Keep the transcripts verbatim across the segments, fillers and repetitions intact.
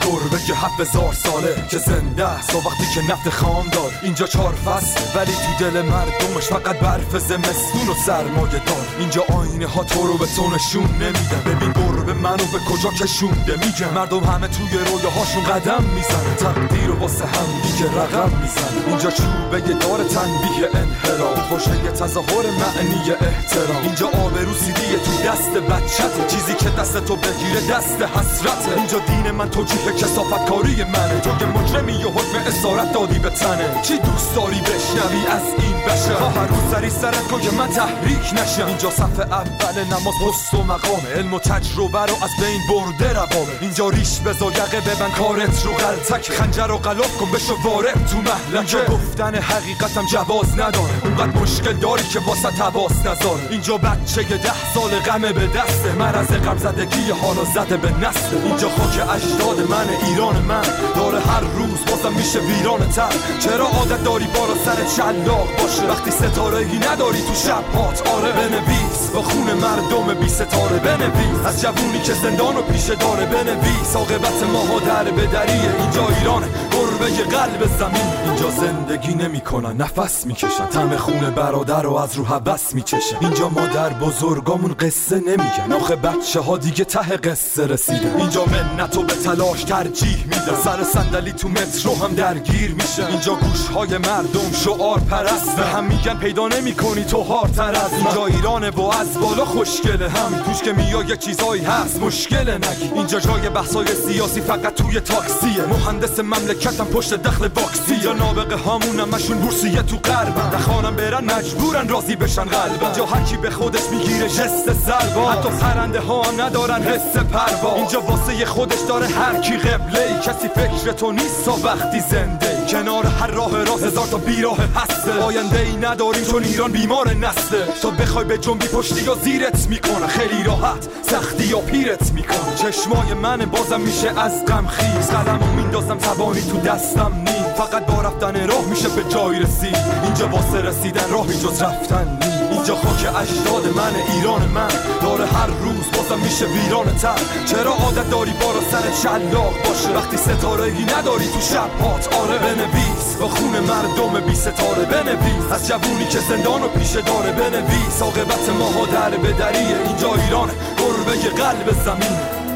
گربه که هفت هزار ساله که زنده است. وقتی که نفت خام دار اینجا چهار فصل، ولی تو دل مردمش فقط برف زمستون و سرمایه دار. اینجا آینه ها تو رو به تو نشون نمیدن. ببین گربه منو به کجا کشونده. میگه مردم همه توی رویاهاشون قدم میزنه، تقدیر و واسه هم دیگه رقم میزنه. اینجا چوبه دار تنبیه انحراف، خوشه تظاهر معنی احترام. اینجا آبرو سیدیه تو دست بچته، چیزی که دست تو بگیره دست حسرته. اینجا دین من توجیه کثافت کاری منه، تو که مجرمی و حکم اسارت دادی به تنه. چی دوست داری بشنوی از این بشه؟ تا هر روز سری سرت کن که من تحریک نشم. اینجا صف اول نماز پست و مقامه، علم و تجربه رو از بین برده روامه. اینجا ریش بزا یقه ببن کارت رو غلطک، خنجر و غلاف کن بشو وارد تو محلکه. گفتن حقیقتم جواز نداره، اونقدر مشکل داری که واسه تواس نذاره. اینجا بچه ده سال غمه به دسته، مرض غم زدگی حالا زده به نسل. اینجا خاک اجداد من، ایران من داره هر روز بازم میشه ویران تر. چرا عادت داری بالا سر شلاق باشه وقتی ستاره‌ای نداری تو شب هات؟ آره بنویس با خون مردم بی ستاره، بنویس از جوونی که زندان و پیشه داره، بنویس عاقبت ماها در بدریه. اینجا ایران گربه قلب زمین، اینجا زندگی نمیکنن نفس میکشن، طعم خون برادر رو از رو هوس میچشن. اینجا مادر بزرگامون قصه نمیگن، آخه بچه ها دیگه ته قصه رسیدن. اینجا منتو به تلاش ترجیح میدن، سر صندلی تو مترو هم درگیر میشن. اینجا گوشهای مردم شعار پرست، هم میگن پیدا نمیکنی تو هارتر از. اینجا ایرانه و از بالا خوشگله، هم توش که میای یه چیزایی هست مشکله نگی. اینجا جای بحثای سیاسی فقط توی تاکسیه، مهندس مملکتم پشت دخل باکسی. یا نابغه هامون همشون بورسیه تو غربن، نخوانم برن مجبورن راضی بشن قلبن. اینجا هر کی به خودش میگیره جست سلوا، حتی پرنده ها هم ندارن حس پروا. اینجا واسه خودش داره هر کی قبله ای، کسی فکر تو نیست تا وقتی زنده. کنار هر راه راست هزار تا بیراه هسته، آینده ای نداریم چون ایران بیمار نسله. تا بخوای به جنبی پشتی یا زیرت میکنه، خیلی راحت سختی یا پیرت میکنه. چشمای من بازم میشه از غم خیز، قلمو میندازم زبانی تو دستم نیم. فقط با رفتن راه میشه به جای رسید، اینجا واسه رسیدن راهی جز رفتن نیم. اینجا خاک اجداد من، ایران من داره هر روز بازم میشه ویران تر. چرا عادت داری بالا سر شلاق باشه وقتی ستاره‌ای نداری تو شب هات؟ آره بنویس با خون مردم بی ستاره، بنویس از جوونی که زندان و پیشه داره، بنویس عاقبت ماها در بدریه. اینجا ایران گربه قلب زمین.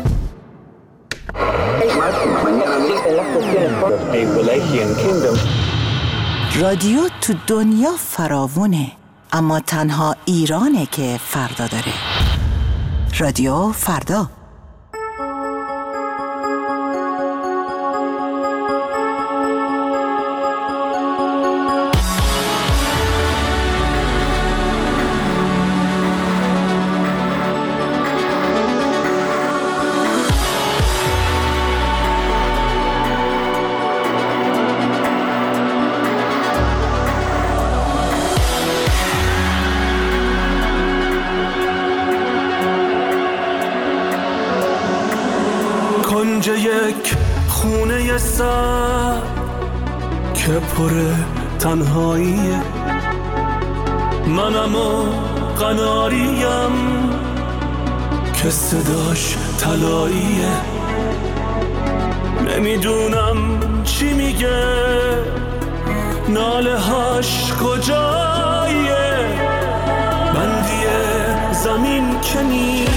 رادیو تو دنیا فراوونه، اما تنها ایرانه که فردا داره. رادیو فردا. یک خونه سر که پر تنهاییه، منم و قناریم که صداش طلاییه. نمیدونم چی میگه، ناله هاش کجاییه، بندی زمین که نیست،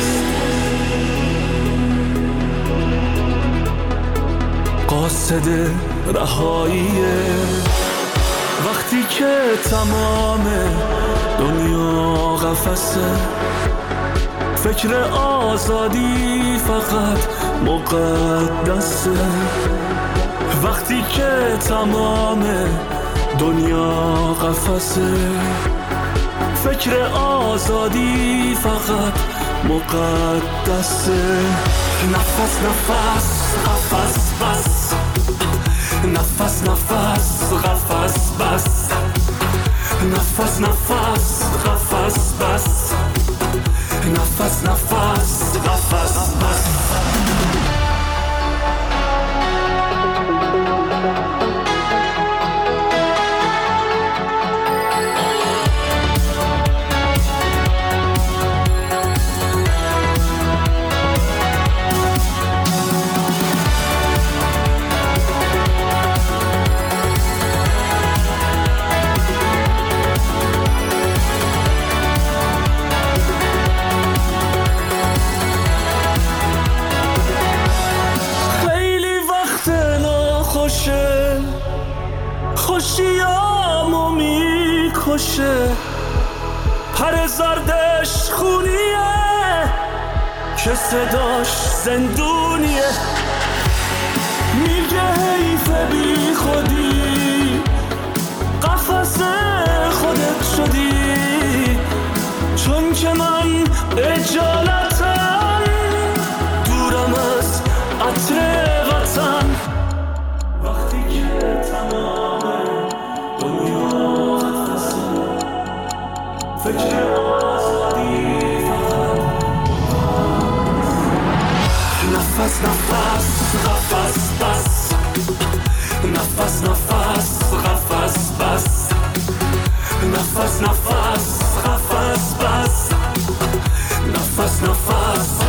قاصد رهاییه. وقتی که تمام دنیا قفسه، فکر آزادی فقط مقدسه. وقتی که تمام دنیا قفسه، فکر آزادی فقط مقدسه. نفس نفس قفس بس، نفس نفس قفس بس، نفس نفس قفس بس، نفس نفس قفس بس. خوشیامو میکشه، پر زردش خونیه که صداش زندونیه. میگه حیفه بی خودی قفس خودت شدی، چون که من اجالتم دورم از عطر وطن. وقتی که تمام دنیا قفصه، فکر آزادی فقط نفس نفس قفس بس، نفس نفس قفس بس، نفس نفس قفس بس، نفس نفس.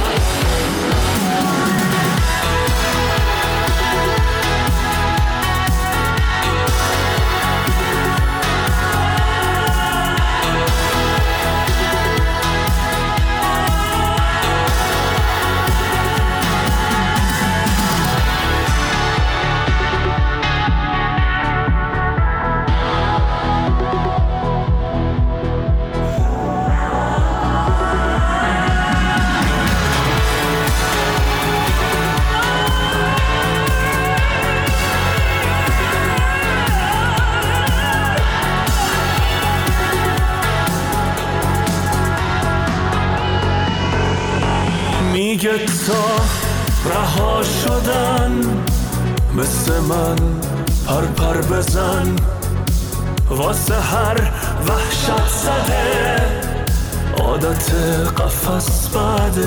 میگه تا رها شدن مثل من پر پر بزن، واسه هر وحشت زده عادت قفس بده.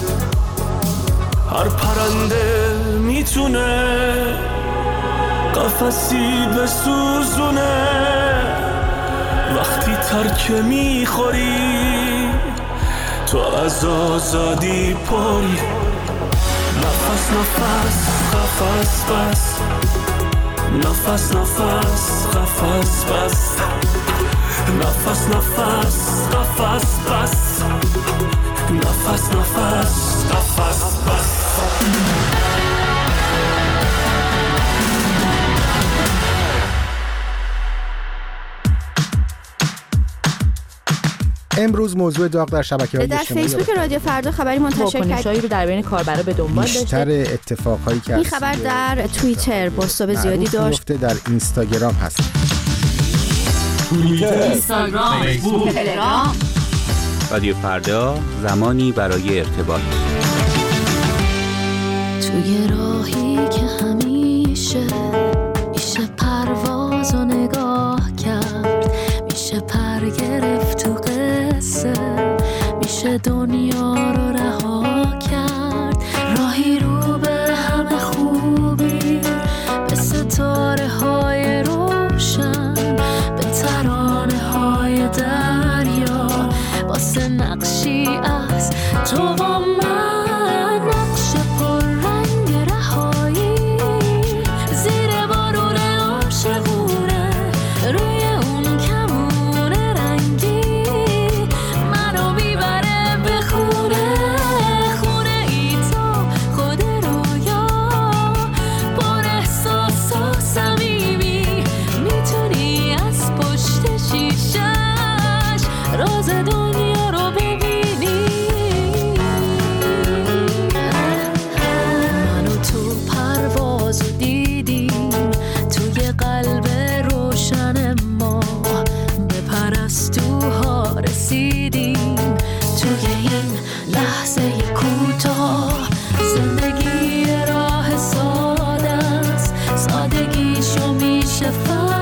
هر پرنده میتونه قفسی بسوزونه، وقتی ترک میخوری تو از آزادی پری. نفس نفس قفس بس، نفس نفس قفس بس، نفس نفس قفس بس، نفس نفس قفس بس. امروز موضوع داغ در شبکه‌های اجتماعی در فیسبوک رادیو فردا خبری منتشر کرد واکنش‌هایی رو در بین کاربرا به دنبال داشته. بیشتر اتفاقایی که این خبر در توییتر بازتاب زیادی داشت. در اینستاگرام هست. توییتر، اینستاگرام، فیسبوک، تلگرام. رادیو فردا، زمانی برای ارتباط. توی راهی که همیشه میشه پرواز و نگاه